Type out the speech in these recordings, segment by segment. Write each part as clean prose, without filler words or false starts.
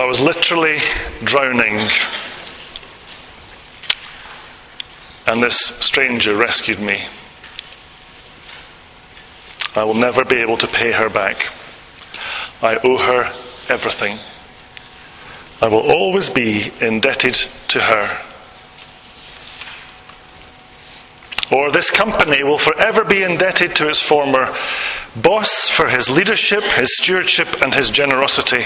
was literally drowning, and this stranger rescued me. I will never be able to pay her back. I owe her everything. I will always be indebted to her. Or this company will forever be indebted to its former boss for his leadership, his stewardship, and his generosity.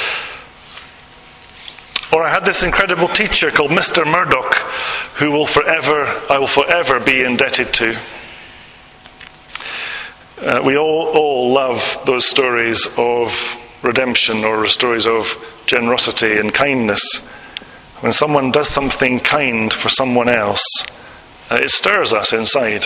Or I had this incredible teacher called Mr. Murdoch, who I will forever be indebted to. We all love those stories of redemption or stories of generosity and kindness. When someone does something kind for someone else, it stirs us inside.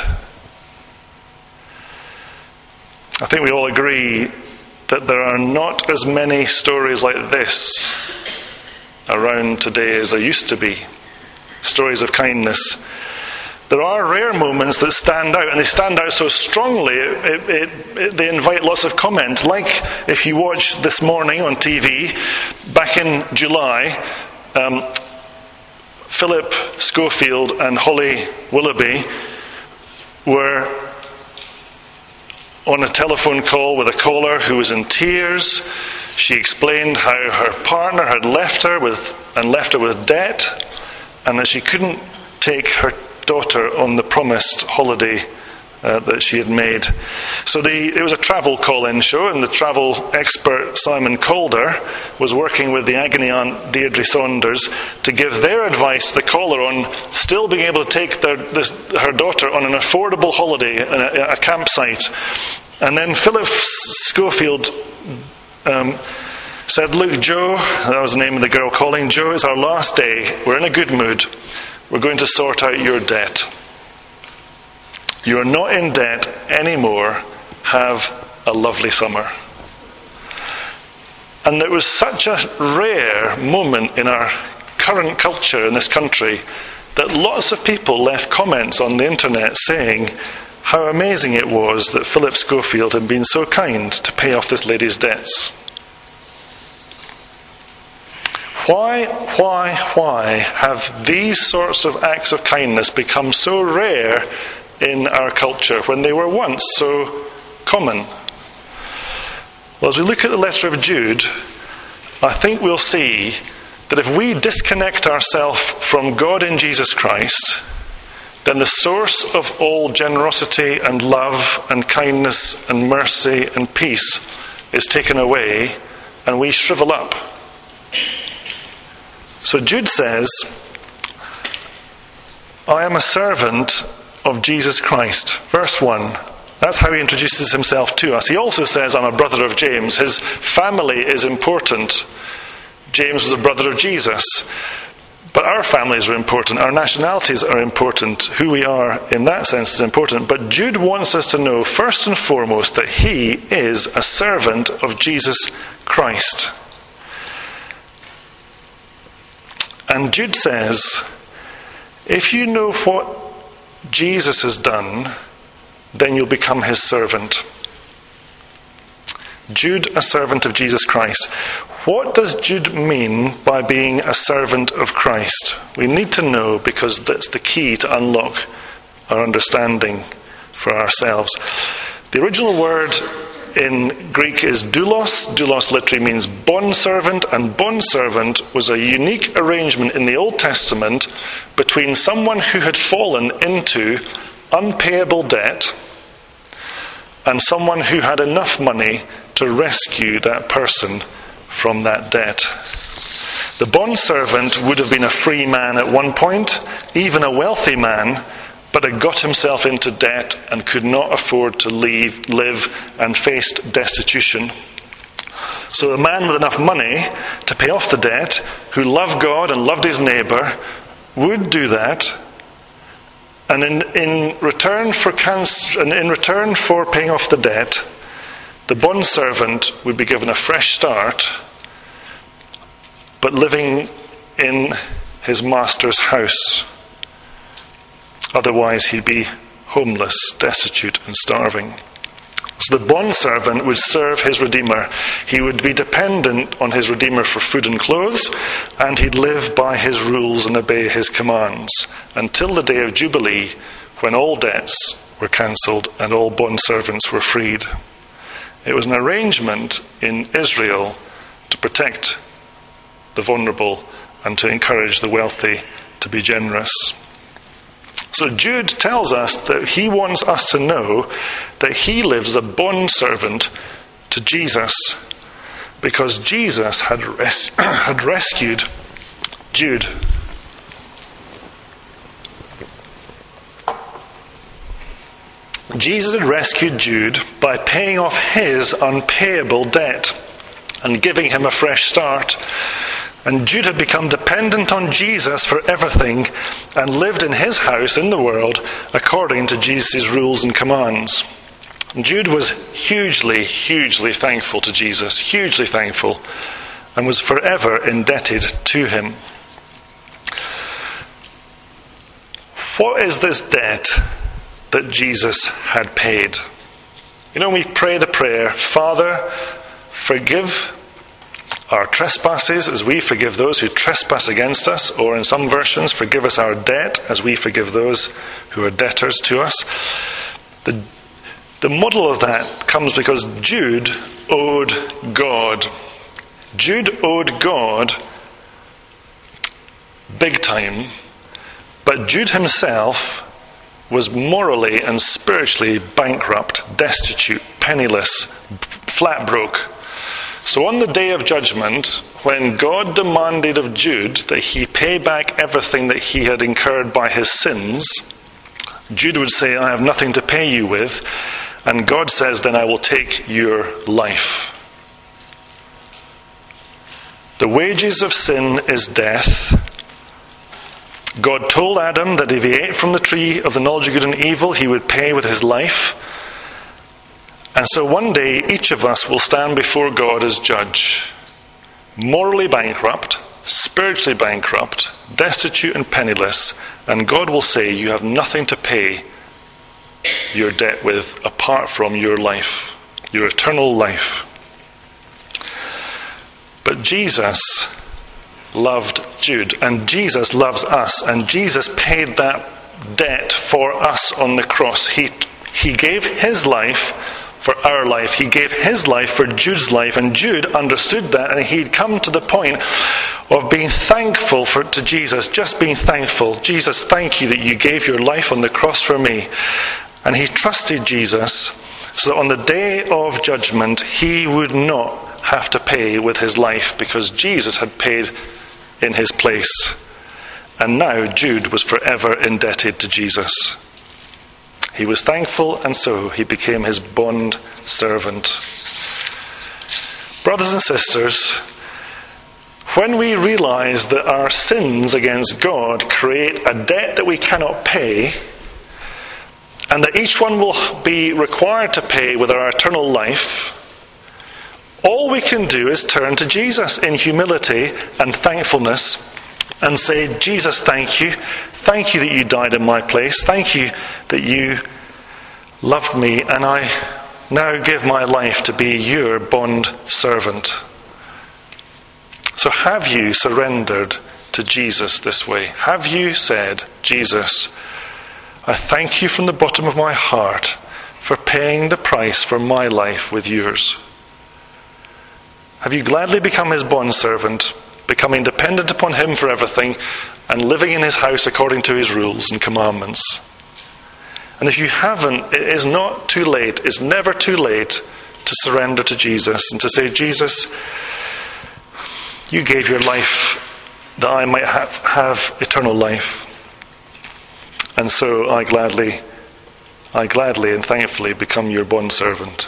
I think we all agree that there are not as many stories like this around today as there used to be. Stories of kindness. There are rare moments that stand out, and they stand out so strongly, they invite lots of comment. Like if you watch this morning on TV, back in July, Philip Schofield and Holly Willoughby were on a telephone call with a caller who was in tears. She explained how her partner had left her with debt, and that she couldn't take her daughter on the promised holiday that she had made. So it was a travel call-in show, and the travel expert Simon Calder was working with the agony aunt Deirdre Saunders to give their advice to the caller on still being able to take her daughter on an affordable holiday at a campsite. And then Philip Schofield said, "Look, Joe," that was the name of the girl calling, "Joe, it's our last day. We're in a good mood. We're going to sort out your debt. You are not in debt anymore. Have a lovely summer." And it was such a rare moment in our current culture in this country that lots of people left comments on the internet saying how amazing it was that Philip Schofield had been so kind to pay off this lady's debts. Why have these sorts of acts of kindness become so rare in our culture when they were once so common? Well, as we look at the letter of Jude, I think we'll see that if we disconnect ourselves from God in Jesus Christ, then the source of all generosity and love and kindness and mercy and peace is taken away, and we shrivel up. So Jude says, "I am a servant of Jesus Christ." Verse 1. That's how he introduces himself to us. He also says, "I'm a brother of James." His family is important. James was a brother of Jesus. But our families are important. Our nationalities are important. Who we are in that sense is important. But Jude wants us to know, first and foremost, that he is a servant of Jesus Christ. And Jude says, if you know what Jesus has done, then you'll become his servant. Jude, a servant of Jesus Christ. What does Jude mean by being a servant of Christ? We need to know, because that's the key to unlock our understanding for ourselves. The original word in Greek is doulos. Doulos literally means bondservant, and bondservant was a unique arrangement in the Old Testament between someone who had fallen into unpayable debt and someone who had enough money to rescue that person from that debt. The bondservant would have been a free man at one point, even a wealthy man, but had got himself into debt and could not afford to live and faced destitution. So a man with enough money to pay off the debt, who loved God and loved his neighbour, would do that, and in return for paying off the debt, the bondservant would be given a fresh start, but living in his master's house. Otherwise he'd be homeless, destitute and starving. So the bondservant would serve his Redeemer. He would be dependent on his Redeemer for food and clothes, and he'd live by his rules and obey his commands until the day of Jubilee, when all debts were cancelled and all bondservants were freed. It was an arrangement in Israel to protect the vulnerable and to encourage the wealthy to be generous. So Jude tells us that he wants us to know that he lives a bondservant to Jesus, because Jesus had rescued Jude. Jesus had rescued Jude by paying off his unpayable debt and giving him a fresh start. And Jude had become dependent on Jesus for everything and lived in his house in the world according to Jesus' rules and commands. And Jude was hugely, hugely thankful to Jesus, hugely thankful, and was forever indebted to him. What is this debt that Jesus had paid? You know, we pray the prayer, Father, forgive our trespasses as we forgive those who trespass against us, or in some versions, forgive us our debt as we forgive those who are debtors to us. The model of that comes because Jude owed God. Jude owed God big time, but Jude himself was morally and spiritually bankrupt, destitute, penniless, flat broke. So on the day of judgment, when God demanded of Jude that he pay back everything that he had incurred by his sins, Jude would say, I have nothing to pay you with. And God says, then I will take your life. The wages of sin is death. God told Adam that if he ate from the tree of the knowledge of good and evil, he would pay with his life. And so one day, each of us will stand before God as judge, morally bankrupt, spiritually bankrupt, destitute and penniless, and God will say, you have nothing to pay your debt with apart from your life, your eternal life. But Jesus loved Jude, and Jesus loves us, and Jesus paid that debt for us on the cross. He gave his life for our life. He gave his life for Jude's life, and Jude understood that, and he'd come to the point of being thankful to Jesus, just being thankful. Jesus, thank you that you gave your life on the cross for me. And he trusted Jesus so that on the day of judgment he would not have to pay with his life, because Jesus had paid in his place. And now Jude was forever indebted to Jesus. He was thankful, and so he became his bond servant. Brothers and sisters, when we realize that our sins against God create a debt that we cannot pay, and that each one will be required to pay with our eternal life, all we can do is turn to Jesus in humility and thankfulness and say, Jesus, thank you. Thank you that you died in my place. Thank you that you loved me, and I now give my life to be your bond servant. So have you surrendered to Jesus this way? Have you said, Jesus, I thank you from the bottom of my heart for paying the price for my life with yours? Have you gladly become his bondservant, becoming dependent upon him for everything, and living in his house according to his rules and commandments? And if you haven't, it is not too late, it's never too late to surrender to Jesus and to say, Jesus, you gave your life that I might have eternal life. And so I gladly and thankfully become your bondservant.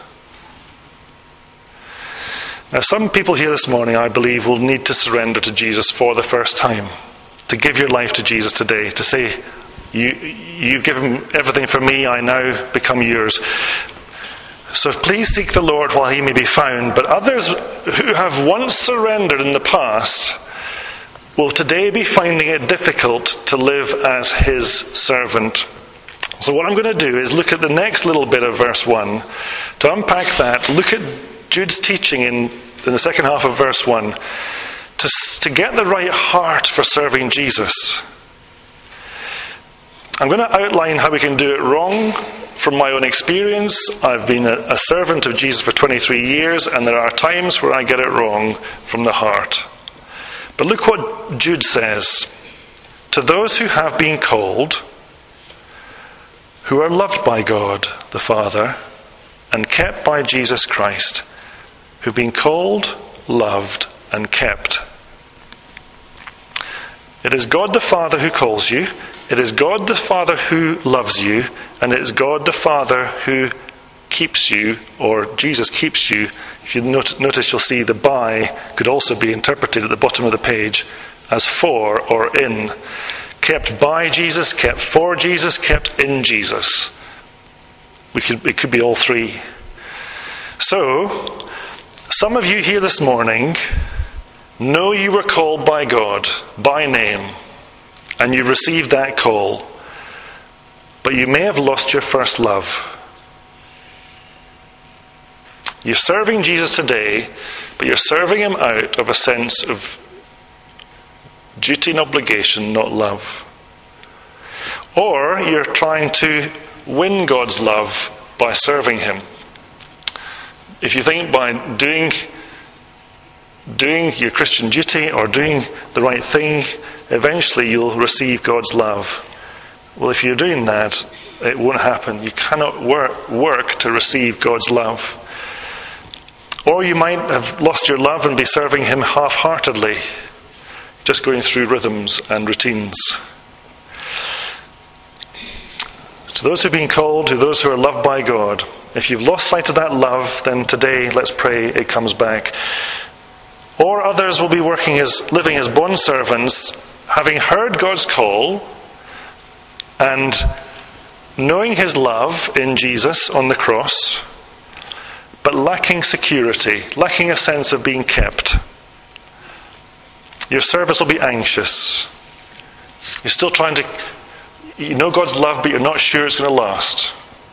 Now, some people here this morning, I believe, will need to surrender to Jesus for the first time. To give your life to Jesus today. To say, you've given everything for me, I now become yours. So please seek the Lord while he may be found. But others who have once surrendered in the past will today be finding it difficult to live as his servant. So what I'm going to do is look at the next little bit of verse 1. To unpack that, look at Jude's teaching in the second half of verse 1. To get the right heart for serving Jesus. I'm going to outline how we can do it wrong from my own experience. I've been a servant of Jesus for 23 years, and there are times where I get it wrong from the heart. But look what Jude says. To those who have been called, who are loved by God the Father and kept by Jesus Christ, who've been called, loved, and kept. It is God the Father who calls you, it is God the Father who loves you, and it is God the Father who keeps you, or Jesus keeps you. If you notice, you'll see the by could also be interpreted at the bottom of the page as for or in. Kept by Jesus, kept for Jesus, kept in Jesus. It could be all three. So, some of you here this morning know you were called by God, by name, and you received that call, but you may have lost your first love. You're serving Jesus today, but you're serving him out of a sense of duty and obligation, not love. Or you're trying to win God's love by serving him. If you think by doing your Christian duty or doing the right thing, eventually you'll receive God's love. Well, if you're doing that, it won't happen. You cannot work to receive God's love. Or you might have lost your love and be serving him half-heartedly, just going through rhythms and routines. To those who've been called, to those who are loved by God, if you've lost sight of that love, then today, let's pray it comes back. Or others will be living as bondservants, having heard God's call and knowing his love in Jesus on the cross, but lacking security, lacking a sense of being kept. Your service will be anxious. You're still trying to, you know God's love, but you're not sure it's going to last.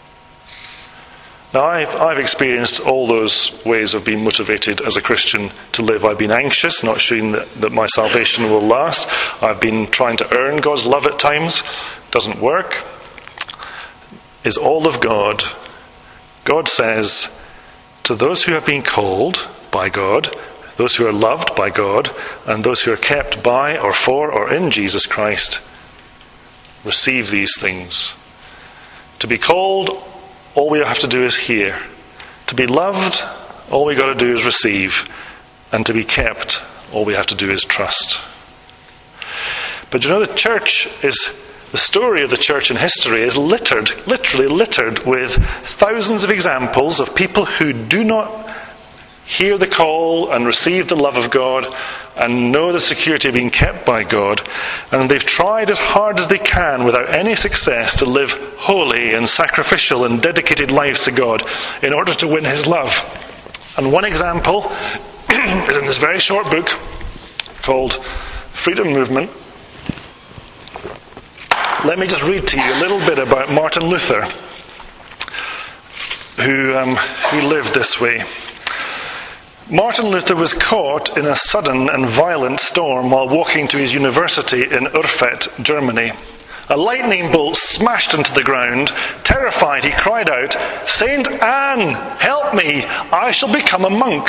Now, I've experienced all those ways of being motivated as a Christian to live. I've been anxious, not sure that my salvation will last. I've been trying to earn God's love at times. Doesn't work. Is all of God. God says, to those who have been called by God, those who are loved by God, and those who are kept by or for or in Jesus Christ, receive these things. To be called, all we have to do is hear. To be loved, all we got to do is receive. And to be kept, all we have to do is trust. But you know, the story of the church in history is literally littered with thousands of examples of people who do not hear the call and receive the love of God and know the security of being kept by God, and they've tried as hard as they can without any success to live holy and sacrificial and dedicated lives to God in order to win his love. And one example is in this very short book called Freedom Movement. Let me just read to you a little bit about Martin Luther, who lived this way. Martin Luther was caught in a sudden and violent storm while walking to his university in Erfurt, Germany. A lightning bolt smashed into the ground. Terrified, he cried out, "Saint Anne, help me! I shall become a monk."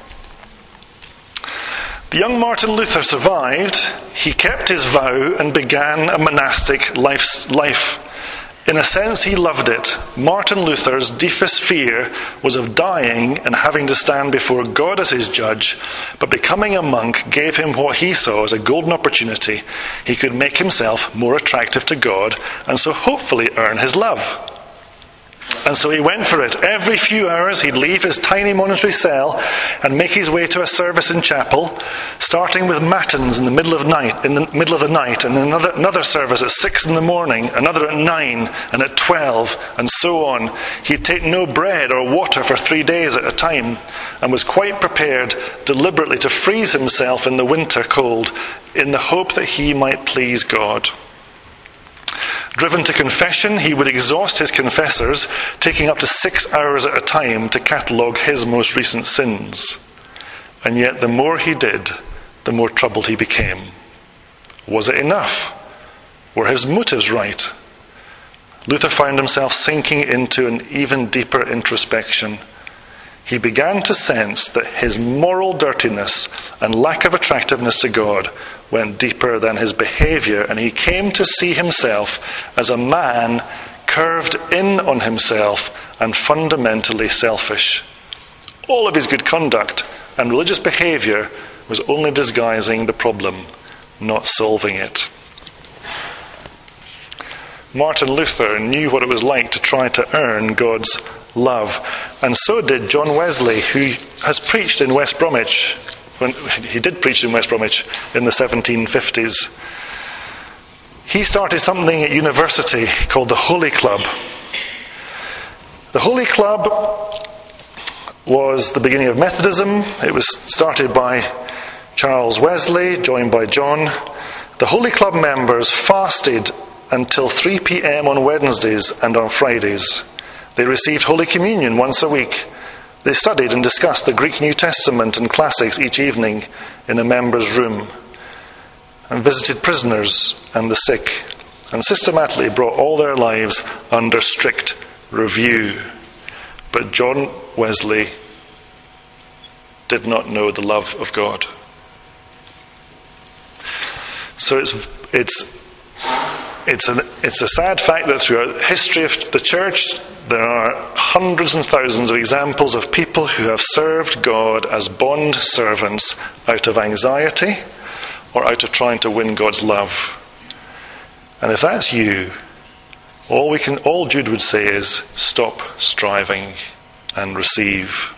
The young Martin Luther survived. He kept his vow and began a monastic life. In a sense, he loved it. Martin Luther's deepest fear was of dying and having to stand before God as his judge, but becoming a monk gave him what he saw as a golden opportunity. He could make himself more attractive to God and so hopefully earn his love. And so he went for it. Every few hours he'd leave his tiny monastery cell and make his way to a service in chapel, starting with matins in the middle of the night, and another service at 6 in the morning, another at 9 and at 12, and so on. He'd take no bread or water for 3 days at a time, and was quite prepared deliberately to freeze himself in the winter cold in the hope that he might please God. Driven to confession, he would exhaust his confessors, taking up to 6 hours at a time to catalogue his most recent sins. And yet the more he did, the more troubled he became. Was it enough? Were his motives right? Luther found himself sinking into an even deeper introspection. He began to sense that his moral dirtiness and lack of attractiveness to God went deeper than his behaviour, and he came to see himself as a man curved in on himself and fundamentally selfish. All of his good conduct and religious behaviour was only disguising the problem, not solving it. Martin Luther knew what it was like to try to earn God's love, and so did John Wesley, who has preached in West Bromwich. He did preach in West Bromwich in the 1750s. He started something at university called the Holy Club. The Holy Club was the beginning of Methodism. It was started by Charles Wesley, joined by John. The Holy Club members fasted until 3 p.m. on Wednesdays and on Fridays. They received Holy Communion once a week. They studied and discussed the Greek New Testament and classics each evening in a member's room, and visited prisoners and the sick, and systematically brought all their lives under strict review. But John Wesley did not know the love of God. So it's a sad fact that throughout the history of the church, there are hundreds and thousands of examples of people who have served God as bond servants out of anxiety or out of trying to win God's love. And if that's you, all Jude would say is, stop striving and receive.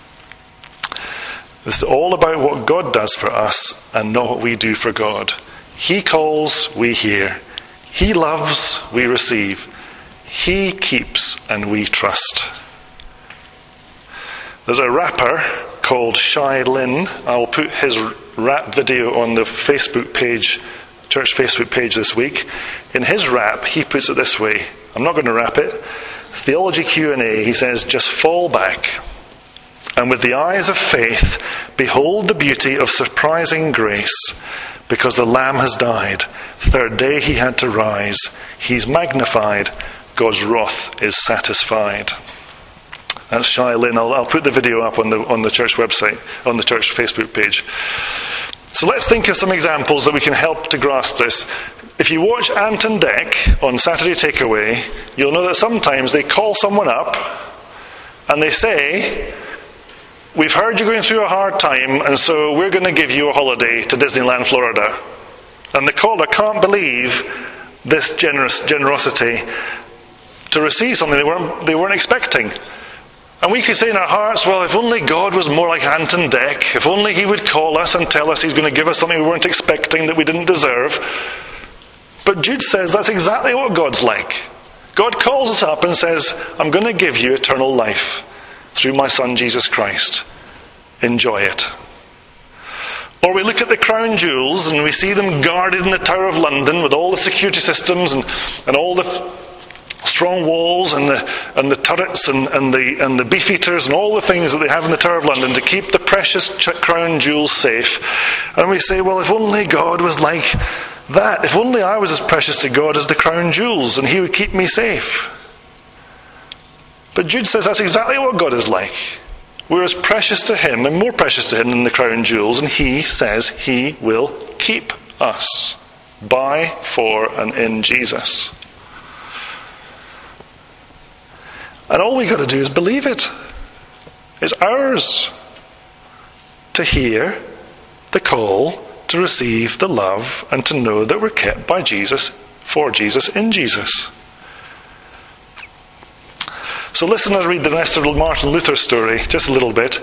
It's all about what God does for us and not what we do for God. He calls, we hear. He loves, we receive. He keeps, and we trust. There's a rapper called Shai Linne. I'll put his rap video on the Facebook page, church Facebook page this week. In his rap, he puts it this way. I'm not going to rap it. Theology Q&A, he says, just fall back, and with the eyes of faith, behold the beauty of surprising grace, because the Lamb has died. Third day he had to rise. He's magnified. God's wrath is satisfied. That's Shai Linne. I'll put the video up on the church website, on the church Facebook page. So let's think of some examples that we can help to grasp this. If you watch Ant and Dec on Saturday Takeaway, you'll know that sometimes they call someone up and they say, we've heard you're going through a hard time, and so we're going to give you a holiday to Disneyland, Florida. And the caller can't believe this generosity to receive something they weren't expecting. And we could say in our hearts, well, if only God was more like Ant and Dec, if only he would call us and tell us he's going to give us something we weren't expecting, that we didn't deserve. But Jude says that's exactly what God's like. God calls us up and says, I'm going to give you eternal life through my Son Jesus Christ. Enjoy it. Or we look at the crown jewels and we see them guarded in the Tower of London with all the security systems and all the strong walls and the turrets and the beefeaters and all the things that they have in the Tower of London to keep the precious crown jewels safe. And we say, well, if only God was like that. If only I was as precious to God as the crown jewels, and he would keep me safe. But Jude says that's exactly what God is like. We're as precious to him and more precious to him than the crown jewels, and he says he will keep us by, for, and in Jesus. And all we got to do is believe it. It's ours to hear the call, to receive the love, and to know that we're kept by Jesus, for Jesus, in Jesus. So listen as I read the rest of Martin Luther's story, just a little bit.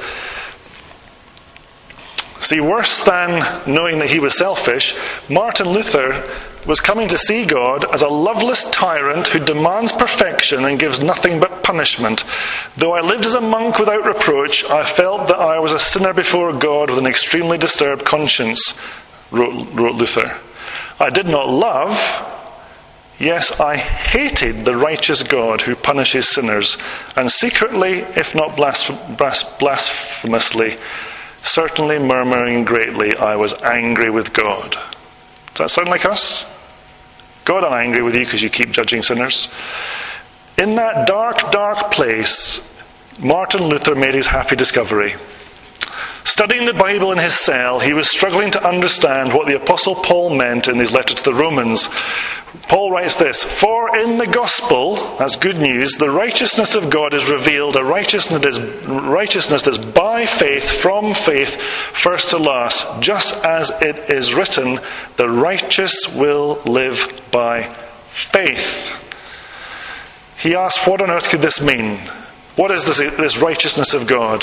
See, worse than knowing that he was selfish, Martin Luther was coming to see God as a loveless tyrant who demands perfection and gives nothing but punishment. Though I lived as a monk without reproach, I felt that I was a sinner before God with an extremely disturbed conscience, wrote Luther. I did not love, Yes, I hated the righteous God who punishes sinners, and secretly, if not blasphemously, certainly murmuring greatly, I was angry with God. Does that sound like us? God, I'm angry with you because you keep judging sinners. In that dark, dark place, Martin Luther made his happy discovery. Studying the Bible in his cell, he was struggling to understand what the Apostle Paul meant in his letter to the Romans. Paul writes this, "For in the gospel," that's good news, "the righteousness of God is revealed, a righteousness that's by faith, from faith, first to last, just as it is written, the righteous will live by faith." He asked, what on earth could this mean? What is this righteousness of God?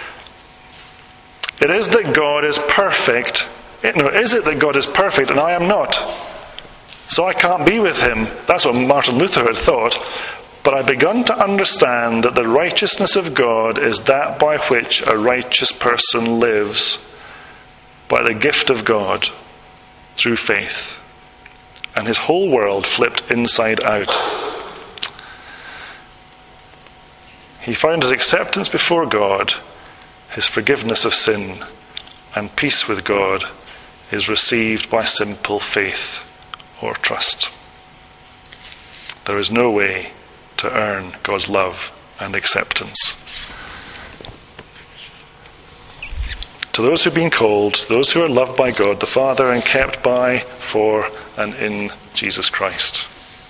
It is that God is perfect. Is it that God is perfect and I am not? So I can't be with him. That's what Martin Luther had thought. But I begun to understand that the righteousness of God is that by which a righteous person lives, by the gift of God, through faith. And his whole world flipped inside out. He found his acceptance before God, his forgiveness of sin, and peace with God is received by simple faith or trust. There is no way to earn God's love and acceptance. To those who have been called, those who are loved by God the Father and kept by, for, and in Jesus Christ.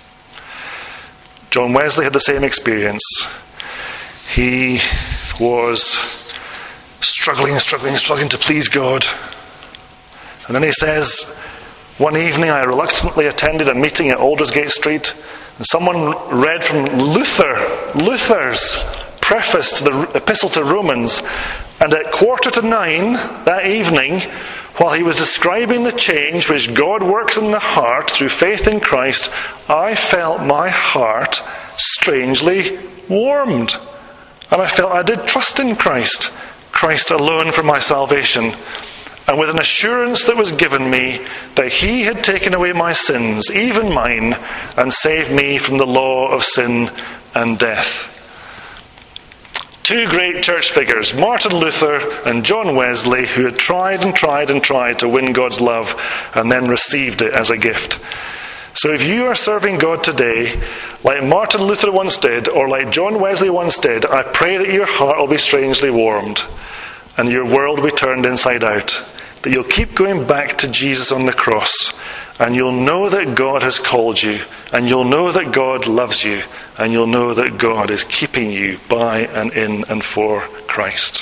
John Wesley had the same experience. He was struggling to please God. And then he says, one evening I reluctantly attended a meeting at Aldersgate Street, and someone read from Luther's preface to the Epistle to Romans, and at 8:45 that evening, while he was describing the change which God works in the heart through faith in Christ, I felt my heart strangely warmed. And I felt I did trust in Christ alone for my salvation, and with an assurance that was given me that he had taken away my sins, even mine, and saved me from the law of sin and death. Two great church figures, Martin Luther and John Wesley, who had tried to win God's love and then received it as a gift. So if you are serving God today, like Martin Luther once did, or like John Wesley once did, I pray that your heart will be strangely warmed, and your world will be turned inside out. That you'll keep going back to Jesus on the cross, and you'll know that God has called you, and you'll know that God loves you, and you'll know that God is keeping you by and in and for Christ.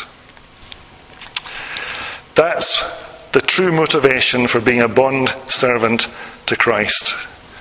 That's the true motivation for being a bond servant to Christ.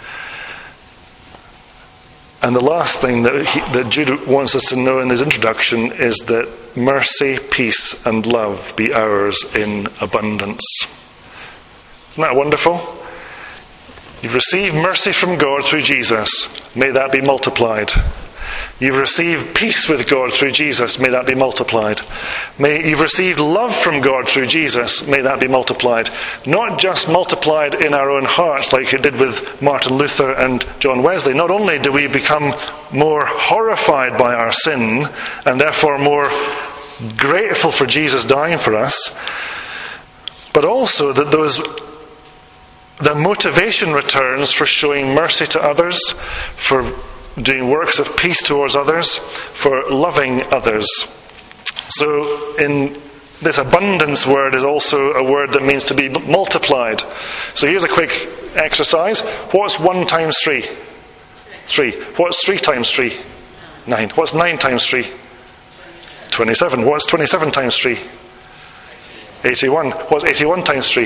And the last thing that Jude wants us to know in his introduction is that mercy, peace, and love be ours in abundance. Isn't that wonderful? You've received mercy from God through Jesus. May that be multiplied. You've received peace with God through Jesus. May that be multiplied. You've received love from God through Jesus. May that be multiplied. Not just multiplied in our own hearts like it did with Martin Luther and John Wesley. Not only do we become more horrified by our sin and therefore more grateful for Jesus dying for us, but also that the motivation returns for showing mercy to others, for doing works of peace towards others, for loving others. So in this abundance word is also a word that means to be multiplied. So here's a quick exercise. What's 1 times 3? 3. What's 3 times 3? 9. What's 9 times 3? 27. What's 27 times 3? 81. What's 81 times 3?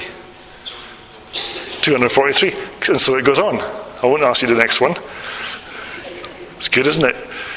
243. And so it goes on. I won't ask you the next one. It's good, isn't it?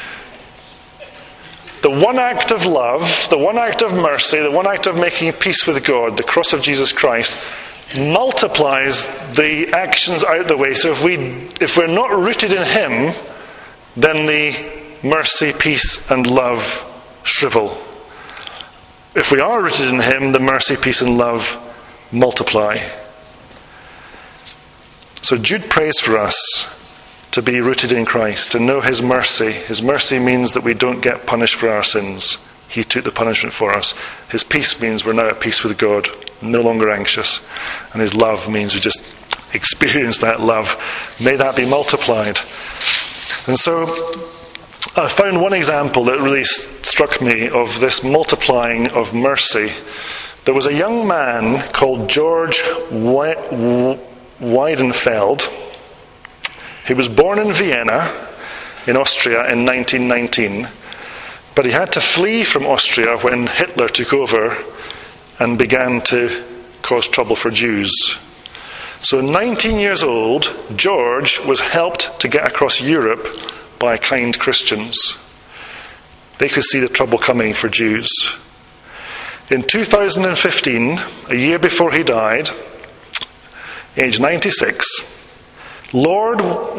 The one act of love, the one act of mercy, the one act of making peace with God, the cross of Jesus Christ, multiplies the actions out the way. So if we're not rooted in him, then the mercy, peace and love shrivel. If we are rooted in him, the mercy, peace and love multiply. So Jude prays for us to be rooted in Christ, to know His mercy. His mercy means that we don't get punished for our sins. He took the punishment for us. His peace means we're now at peace with God, no longer anxious. And His love means we just experience that love. May that be multiplied. And so I found one example that really struck me of this multiplying of mercy. There was a young man called George Weidenfeld. He was born in Vienna, in Austria, in 1919. But he had to flee from Austria when Hitler took over and began to cause trouble for Jews. So 19 years old, George was helped to get across Europe by kind Christians. They could see the trouble coming for Jews. In 2015, a year before he died, age 96, Lord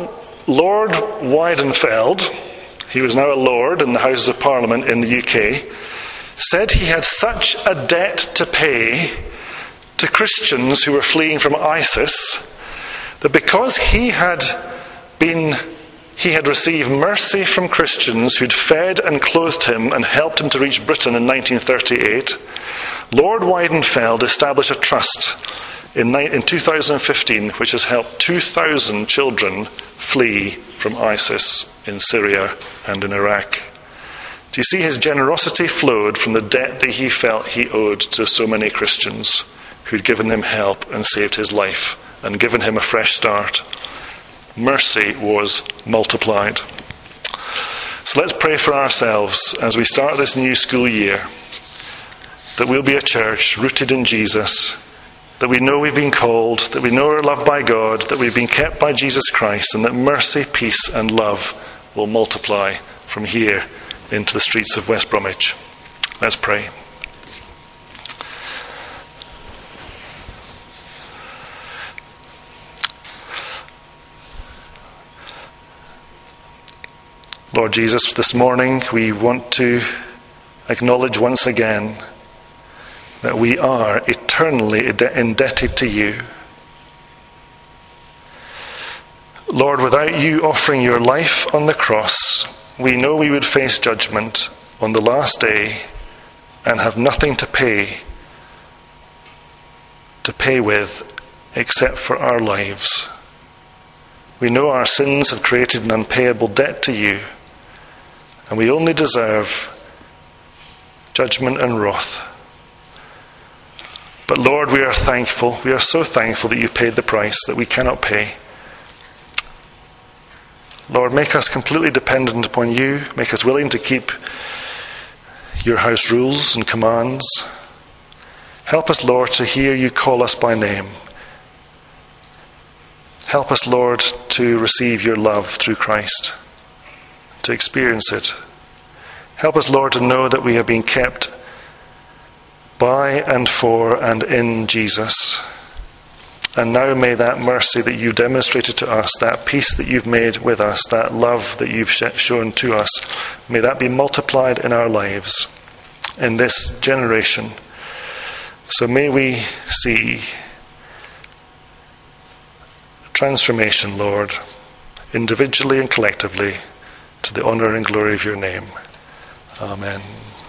Weidenfeld, he was now a lord in the Houses of Parliament in the UK, said he had such a debt to pay to Christians who were fleeing from ISIS that because he had received mercy from Christians who'd fed and clothed him and helped him to reach Britain in 1938, Lord Weidenfeld established a trust in 2015 which has helped 2,000 children flee from ISIS in Syria and in Iraq. Do you see his generosity flowed from the debt that he felt he owed to so many Christians who'd given him help and saved his life and given him a fresh start? Mercy was multiplied. So let's pray for ourselves as we start this new school year, that we'll be a church rooted in Jesus, that we know we've been called, that we know we're loved by God, that we've been kept by Jesus Christ, and that mercy, peace and love will multiply from here into the streets of West Bromwich. Let's pray. Lord Jesus, this morning we want to acknowledge once again that we are eternally indebted to you. Lord, without you offering your life on the cross, we know we would face judgment on the last day and have nothing to pay with except for our lives. We know our sins have created an unpayable debt to you, and we only deserve judgment and wrath. But Lord, we are thankful. We are so thankful that you paid the price that we cannot pay. Lord, make us completely dependent upon you. Make us willing to keep your house rules and commands. Help us, Lord, to hear you call us by name. Help us, Lord, to receive your love through Christ, to experience it. Help us, Lord, to know that we have been kept by and for and in Jesus. And now may that mercy that you demonstrated to us, that peace that you've made with us, that love that you've shown to us, may that be multiplied in our lives in this generation. So may we see transformation, Lord, individually and collectively, to the honour and glory of your name. Amen.